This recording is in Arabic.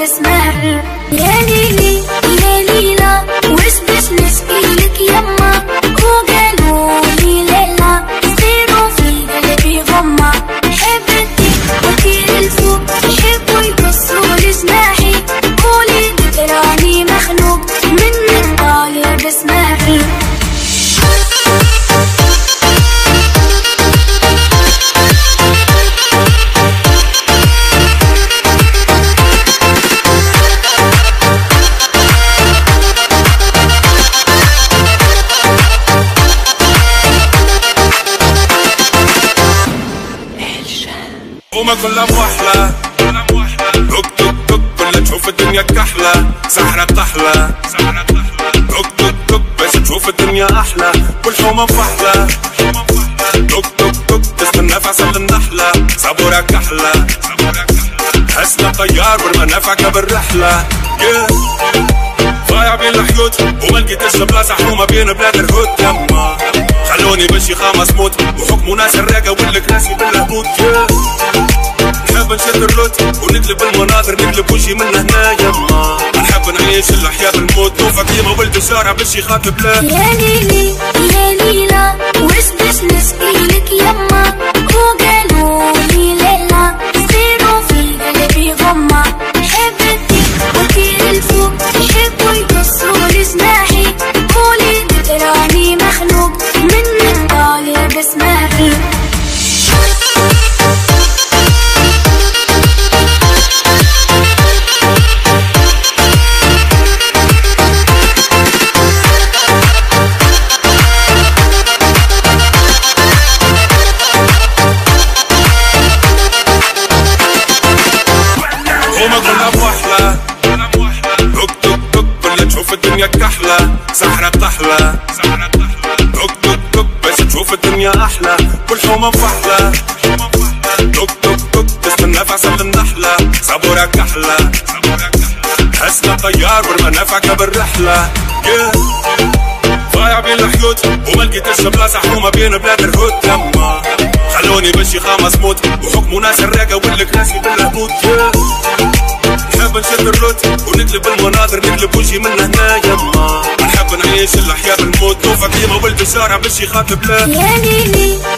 بسمع. يا ليلي يا ليلى وش باش نشكيلك يما، وقالوا لي ليلى صيروا في قلبي غمة. حبتي وكيل الفوق يحبوا يقصوا لي جناحي، قولي راني مخنوق منك طالع بسماحي. وما كلها بوحلة توك توك توك كلها تشوف الدنيا كحلة، سحرة طحلة توك توك توك باش تشوف الدنيا أحلى، والحومة مفحلة توك توك توك تستنى في عسل النحلة، صبورة كحلة حسنا طيار والمنافعك بالرحلة. ضايع بين الحيوت وما لقيتش بلاصة حومة بين بلاد الهود. يما خلوني بشي خامس موت وحكموا ناس الراقة والكراسي بالهبوط. نحب نشد الروت ونقلب المناظر، نقلب وجهي من هنا. يما نحب نعيش الحياة بالموت، نوفى كيما ولد الشارع باش يخاطب لا. يا ليلي يا ليلى وش باش نشكيلك يما، وقالوا لي ليلى صيروا في قلبي غمة. حبتي وكيل الفوق يحبوا يقصوا لي جناحي، قولي راني مخنوق منك طالع بسماحي. وما كلها بوحلة توك توك توك كلها تشوف الدنيا كحلة، سحرة طحلة توك توك توك باش تشوف الدنيا أحلى، والحومة مفحلة توك توك توك تستنى في عسل النحلة، صبورة كحلة حسنا طيار والمنافعك بالرحلة. ضايع بين الحيوت وما لقيتش بلاصة حومة بين بلاد الهود. يما خلوني بشي خامس موت وحكموا ناس الراقة والكراسي بالهبوط. نحب نشد الروت ونقلب المناظر، نقلب وجهي من هنا. يما نحب نعيش الحياة بالموت، نوفى كيما ولد الشارع باش يخاطب لا. يا ليلي